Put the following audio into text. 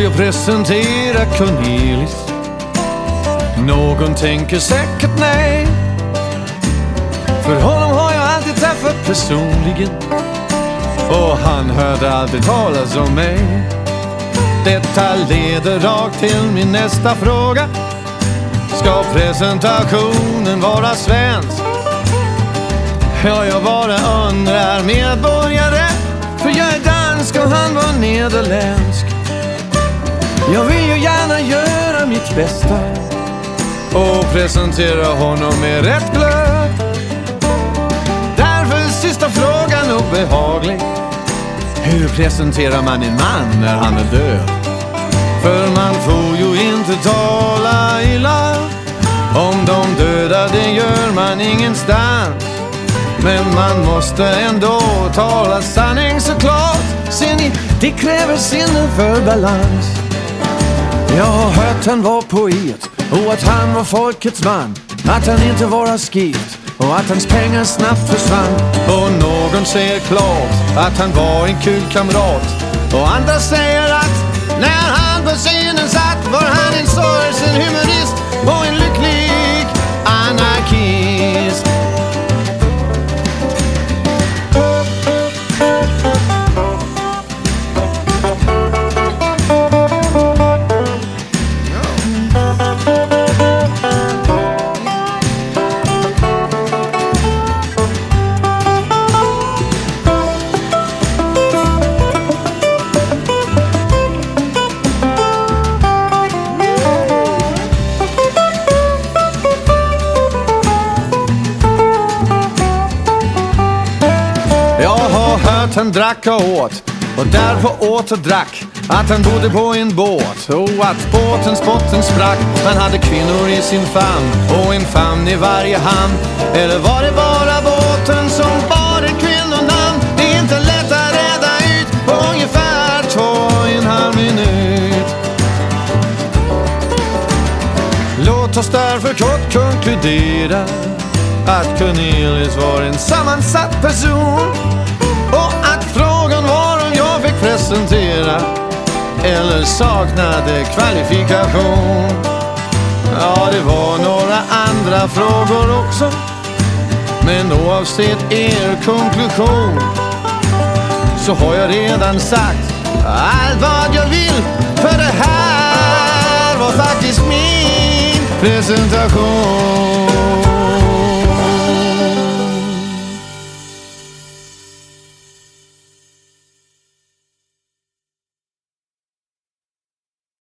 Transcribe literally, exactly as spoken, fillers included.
jag presentera Cornelis. Någon tänker säkert nej, för honom har jag alltid träffat personligen, och han hörde aldrig talas om mig. Detta leder rakt till min nästa fråga. Ska presentationen vara svensk? Ja, jag bara undrar, medborgare, för jag är dansk och han var nederländsk. Jag vill ju gärna göra mitt bästa och presentera honom med rätt glöd. Därför är sista frågan obehaglig: hur presenterar man en man när han är död? För man får ju inte tala illa om de döda, det gör man ingenstans. Men man måste ändå tala sanning såklart. Ser ni, det kräver sinne för balans. Jag har hört han var poet och att han var folkets man, att han inte var askit och att hans pengar snabbt försvann. Och någon säger klart att han var en kul kamrat, och andra säger att när han på scenen satt var han en sorgsen humorist och en lycklig anarkist. Att han drack och åt, och därpå åt och drack. Att han bodde på en båt och att båtens botten sprack. Man hade kvinnor i sin famn och en famn i varje hamn. Eller var det bara båten som bar ett kvinnonamn? Det är inte lätt att reda ut på ungefär två och en halv minut. Låt oss därför kort konkludera att Cornelis var en sammansatt person, och att frågan var om jag fick presentera eller saknade kvalifikation. Ja, det var några andra frågor också, men oavsett er konklusion så har jag redan sagt allt vad jag vill, för det här var faktiskt min presentation.